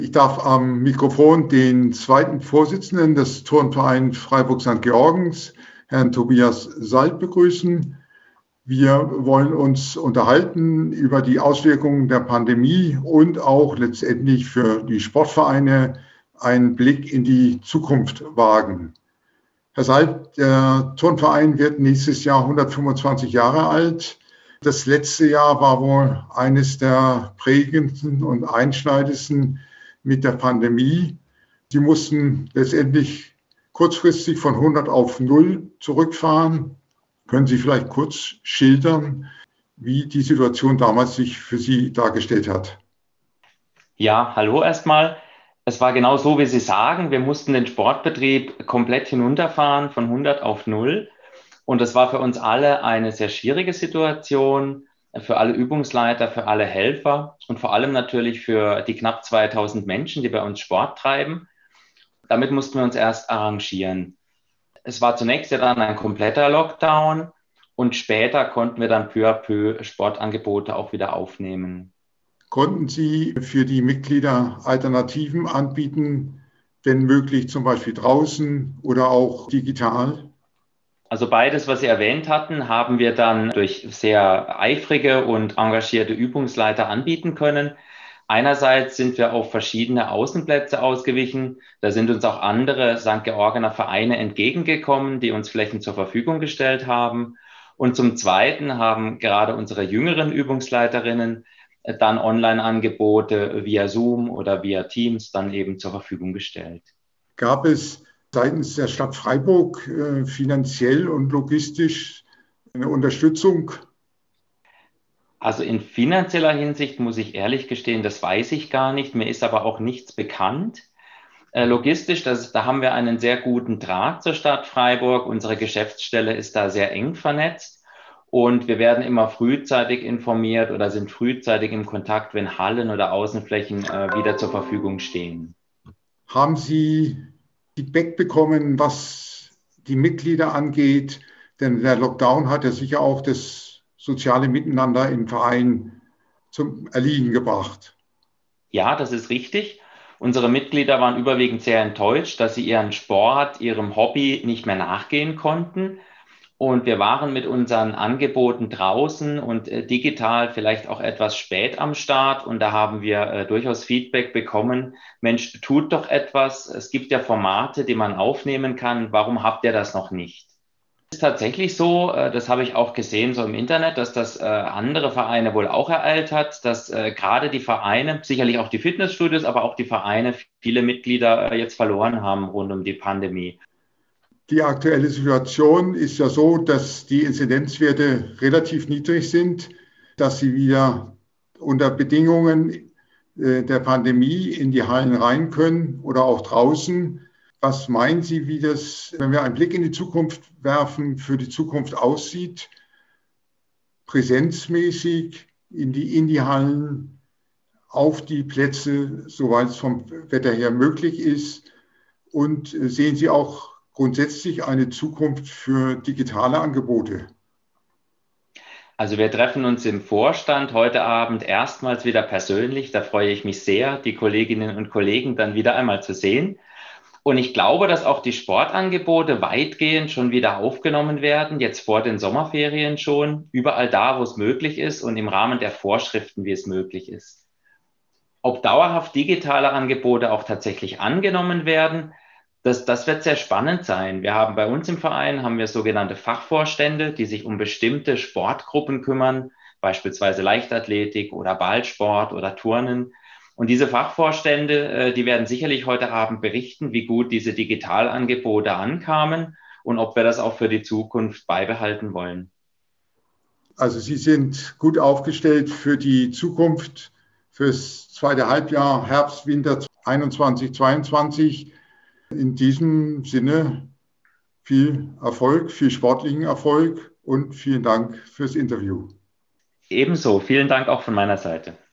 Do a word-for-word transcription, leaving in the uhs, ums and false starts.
Ich darf am Mikrofon den zweiten Vorsitzenden des Turnvereins Freiburg Sankt Georgens, Herrn Tobias Salt, begrüßen. Wir wollen uns unterhalten über die Auswirkungen der Pandemie und auch letztendlich für die Sportvereine einen Blick in die Zukunft wagen. Herr Salt, der Turnverein wird nächstes Jahr hundertfünfundzwanzig Jahre alt. Das letzte Jahr war wohl eines der prägendsten und einschneidendsten mit der Pandemie. Sie mussten letztendlich kurzfristig von hundert auf null zurückfahren. Können Sie vielleicht kurz schildern, wie die Situation damals sich für Sie dargestellt hat? Ja, hallo erstmal. Es war genau so, wie Sie sagen. Wir mussten den Sportbetrieb komplett hinunterfahren von hundert auf null. Und das war für uns alle eine sehr schwierige Situation, für alle Übungsleiter, für alle Helfer und vor allem natürlich für die knapp zweitausend Menschen, die bei uns Sport treiben. Damit mussten wir uns erst arrangieren. Es war zunächst ja dann ein kompletter Lockdown und später konnten wir dann peu à peu Sportangebote auch wieder aufnehmen. Konnten Sie für die Mitglieder Alternativen anbieten, wenn möglich zum Beispiel draußen oder auch digital? Also beides, was Sie erwähnt hatten, haben wir dann durch sehr eifrige und engagierte Übungsleiter anbieten können. Einerseits sind wir auf verschiedene Außenplätze ausgewichen. Da sind uns auch andere Sankt Georgener Vereine entgegengekommen, die uns Flächen zur Verfügung gestellt haben. Und zum Zweiten haben gerade unsere jüngeren Übungsleiterinnen dann Online-Angebote via Zoom oder via Teams dann eben zur Verfügung gestellt. Gab es seitens der Stadt Freiburg äh, finanziell und logistisch eine Unterstützung? Also in finanzieller Hinsicht muss ich ehrlich gestehen, das weiß ich gar nicht. Mir ist aber auch nichts bekannt. Äh, logistisch, das, da haben wir einen sehr guten Draht zur Stadt Freiburg. Unsere Geschäftsstelle ist da sehr eng vernetzt und wir werden immer frühzeitig informiert oder sind frühzeitig im Kontakt, wenn Hallen oder Außenflächen äh, wieder zur Verfügung stehen. Haben Sie Feedback bekommen, was die Mitglieder angeht? Denn der Lockdown hat ja sicher auch das soziale Miteinander im Verein zum Erliegen gebracht. Ja, das ist richtig. Unsere Mitglieder waren überwiegend sehr enttäuscht, dass sie ihren Sport, ihrem Hobby nicht mehr nachgehen konnten. Und wir waren mit unseren Angeboten draußen und äh, digital vielleicht auch etwas spät am Start. Und da haben wir äh, durchaus Feedback bekommen. Mensch, tut doch etwas. Es gibt ja Formate, die man aufnehmen kann. Warum habt ihr das noch nicht? Es ist tatsächlich so, äh, das habe ich auch gesehen so im Internet, dass das äh, andere Vereine wohl auch ereilt hat, dass äh, gerade die Vereine, sicherlich auch die Fitnessstudios, aber auch die Vereine viele Mitglieder äh, jetzt verloren haben rund um die Pandemie. Die aktuelle Situation ist ja so, dass die Inzidenzwerte relativ niedrig sind, dass sie wieder unter Bedingungen der Pandemie in die Hallen rein können oder auch draußen. Was meinen Sie, wie das, wenn wir einen Blick in die Zukunft werfen, für die Zukunft aussieht, präsenzmäßig in die, in die Hallen, auf die Plätze, soweit es vom Wetter her möglich ist? Und sehen Sie auch grundsätzlich eine Zukunft für digitale Angebote? Also wir treffen uns im Vorstand heute Abend erstmals wieder persönlich. Da freue ich mich sehr, die Kolleginnen und Kollegen dann wieder einmal zu sehen. Und ich glaube, dass auch die Sportangebote weitgehend schon wieder aufgenommen werden, jetzt vor den Sommerferien schon, überall da, wo es möglich ist und im Rahmen der Vorschriften, wie es möglich ist. Ob dauerhaft digitale Angebote auch tatsächlich angenommen werden, das, das wird sehr spannend sein. Wir haben bei uns im Verein haben wir sogenannte Fachvorstände, die sich um bestimmte Sportgruppen kümmern, beispielsweise Leichtathletik oder Ballsport oder Turnen. Und diese Fachvorstände, die werden sicherlich heute Abend berichten, wie gut diese Digitalangebote ankamen und ob wir das auch für die Zukunft beibehalten wollen. Also Sie sind gut aufgestellt für die Zukunft, fürs zweite Halbjahr Herbst, Winter einundzwanzig, zweiundzwanzig. In diesem Sinne viel Erfolg, viel sportlichen Erfolg und vielen Dank fürs Interview. Ebenso, vielen Dank auch von meiner Seite.